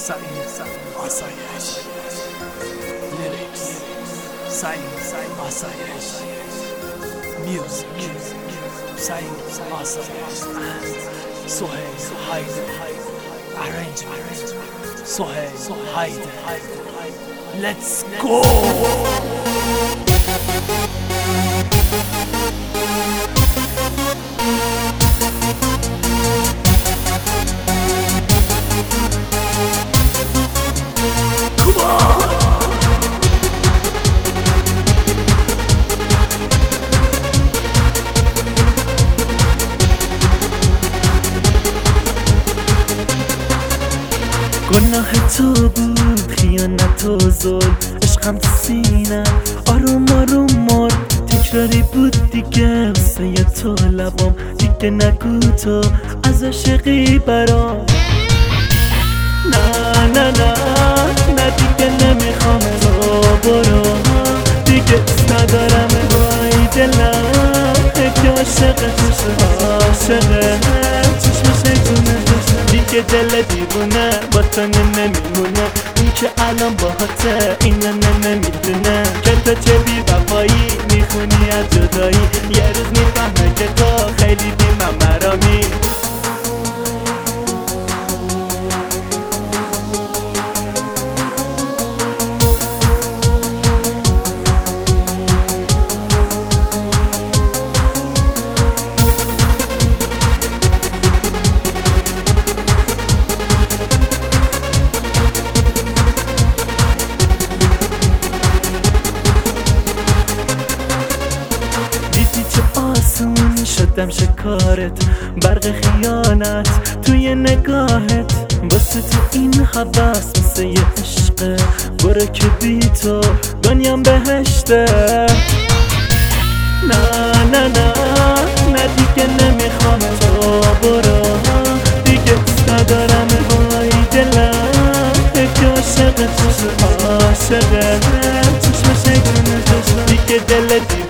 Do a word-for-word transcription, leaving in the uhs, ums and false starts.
سعید آسایش لیریکس سعید آسایش میوزیک سعید آسایش and سهیل حیدر arrangement سهیل حیدر. Let's go. گناه تو بود خیانت و ظلم، عشقم تو سینم آروم آروم مرد. تکراری بود دیگه واسه تو لبام، دیگه نگو تو از عاشقی برام. نه نه نه نه دیگه نمیخوام تو برو، دیگه ندارم وای دلم که عاشقت عاشقه چشم شیطونه دیگه دل دیوونه با تو نمیمونه. اون که الان باهاته اینو نمیدونه که تو چه بی وفایی میخونی از جدایی. یه روز میفهمه که تو خیلی بی من مرامی. شدم شکارت برق خیانت توی نگاهت، واسه تو این حواس مثل یه عشقه. برو که بی تو دنیام بهشته. نه نه نه نه دیگه نمیخوام تو برو، دیگه ندارم وای دلم که عاشقت عاشقه چشم شیطونه دیگه دل